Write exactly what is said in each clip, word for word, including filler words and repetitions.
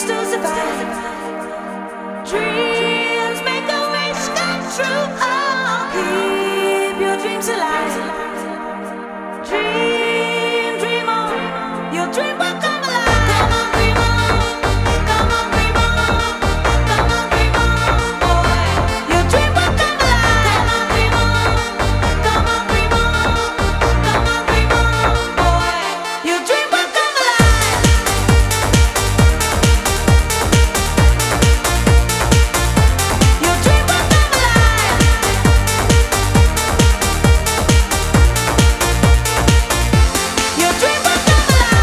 to survive. Dreams make a wish come true. Oh, keep your dreams alive. Dream, dream on. Your dream will come alive. Come on, dream on. Come on, dream on. Come on, dream on, boy. Your dream will come alive. Come on, dream on. Come on, dream on. Come on, dream on, boy. Your dream will come alive. Your dream will come alive. Your dream will come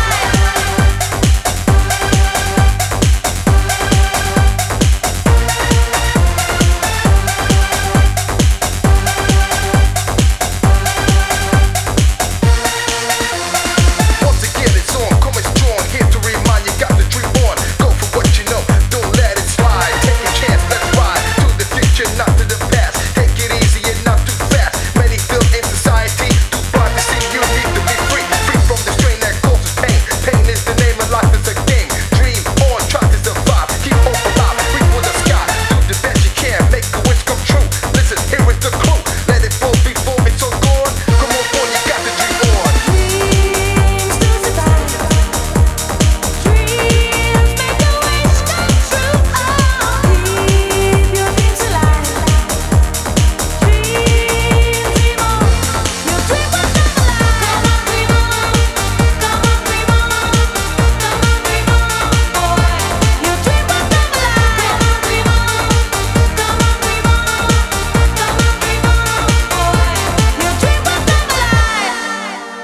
Once again, it's on, coming strong. Here to remind you, got the dream on. Go for what you know, don't let it slide. Take a chance, let's ride to the future, not to the past. Take it easy and not too fast. Many feel in society too blind to see. You need to be free, free from the strain that causes pain. Pain is the name of life, is a game. Dream on, try to survive. Keep hope alive, reach for the sky. Do the best you can, make a wish come true. Listen, here is the clue. Let it fall before it's all gone. Come on, boy, you got the dream on. dreams to survive. Dreams make a wish come true. Oh, keep your dreams alive. Dream, dream on. Your dream will come alive. Come on, dream on. Come on, dream on. Come on, dream on, boy. Your dream will come alive. Come on, dream on. Come on, dream on. Come on, dream on, boy. Your dream will come alive.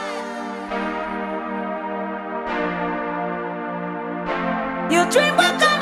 Your dream will come